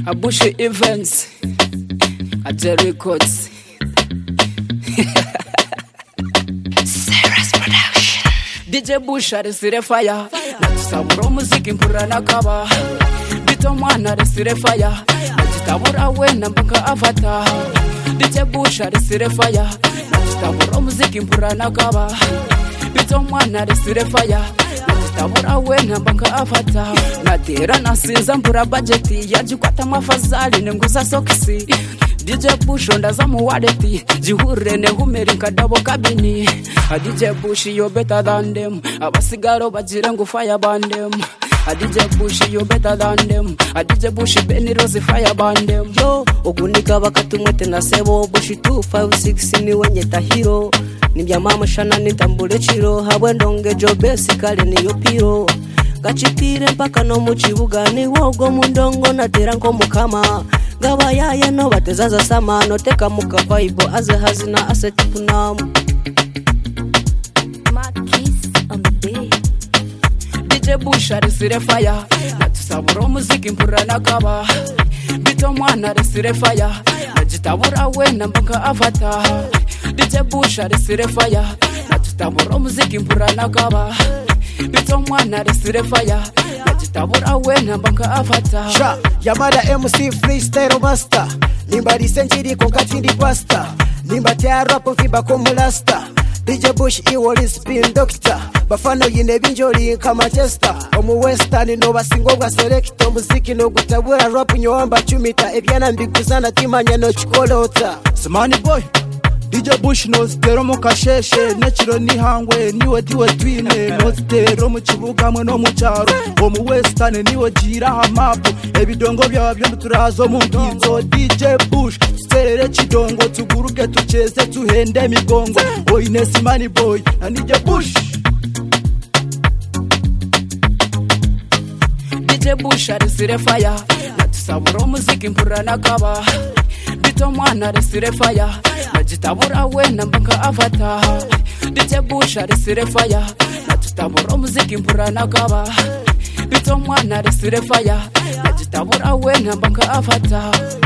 Abushi Events, Ajay Records. Sarah's Production. DJ Bush arisire fire. Natusabura umuziki mpura nakaba. Bito mwana arisire fire. Najitabura wena mpaka afata. DJ Bush arisire fire. Natusabura umuziki mpura nakaba. Bito mwana arisire fire. Najitabura wena mpaka afata. Natera nasinza mpura budgeti. Yajikwata mafazali nenguza sokisi. DJ Bush ondaza mu wallet. Jihure ne humeri nkadabo kabini. DJ Bush you better than them. Abasigaro bajire ngo fire band them. DJ Bush you better than them. DJ Bush Benny Rose fire band them. Yo ogunika bakatumwete na sebo Bush 256 ni wenyeta hero. Nibya mama shana nitambule chiro habwe ndonge jobesi kale ni yopiro. Gachitire mpaka no mu kibuga ni wogo mu ndongo natera nko mukama. Gaba yaya no batezaza sama no teka muka vibe aze hazina asetipuna. DJ Bush arisire fire. Natusabura umuziki mpura nakaba. Bito mwana arisire fire. Najitabura wena mpaka afata. DJ Bush arisire fire. Natusabura umuziki mpura nakaba. Bito mwana arisire fire. Najitabura wena mpaka afata. Sha Yamada MC freestyle master. Limba lisenjiri konkatindi pasta. Limba tia rap mfiba kumulasta. DJ Bush iwoli spin doctor. Bafano yine binjoli kama Chester. Omu western no basingo bwa select. Muziki no gutabura rap nyomba chumita. Ebyana mbikuzana timanya no chikolota. Samani boy DJ Bush no stero mu kasheshe nekiro nihangwe niwe diwe twine no stero mu kibuga mwe no mu cyaro omu western niwe gira hamapu ebidongo byabyo turazo mu nginzo DJ Bush serere kidongo tuguruke tucheze tuhende migongo oine Simani boy na DJ Bush. DJ Bush arisire fire. Natusabura umuziki mpura nakaba. Bito mwana arisire fire. Najitabura wena mpaka afata. DJ Bush arisire fire. Natusabura umuziki mpura nakaba. Bito mwana arisire fire. Najitabura wena mpaka afata.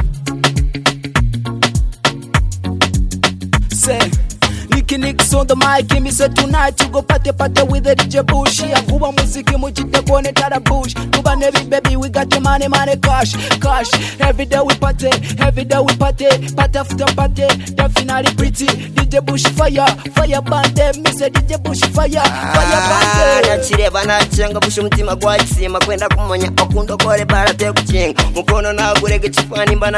Say Nicky Nicks on the mic, me say tonight you go party with the DJ Bush. Akuba muziki mujite kone tada Bush. Kuba nevi baby we got your money cash. Every day we party party after party, definitely pretty. DJ Bush fire band, me say DJ Bush fire band. Nachireba nachenga Bush umutima gwakisima kwenda kumonya okundo kore barate kuchenga. Mukono nagurege chifani nimba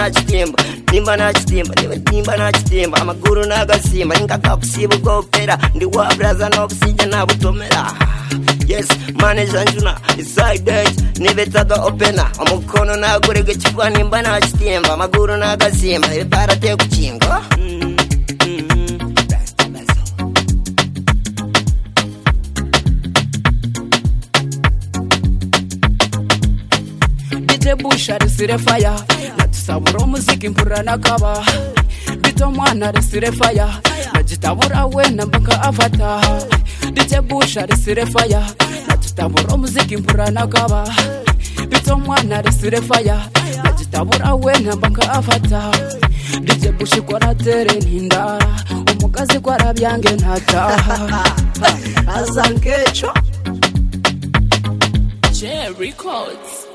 nachitimba amaguru nagasimba ingakakusibu gopera ndi wa braza no kusija na butomera. Yes manager njuna inside that nibetaga opena amukono nagurege chifani nimba nachitimba amaguru nagasimba barate kuchenga. DJ Bush arisire fire. Natusabura umuziki mpura nakaba. Bito mwana arisire fire. Najitabura wena mpaka afata. DJ Bush arisire fire. Natusabura umuziki mpura nakaba. Bito mwana arisire fire. Najitabura wena mpaka afata. DJ Bush kwa tere nindara. Umukazi kwa rabyange ntataha. Azankecho Ajay Records.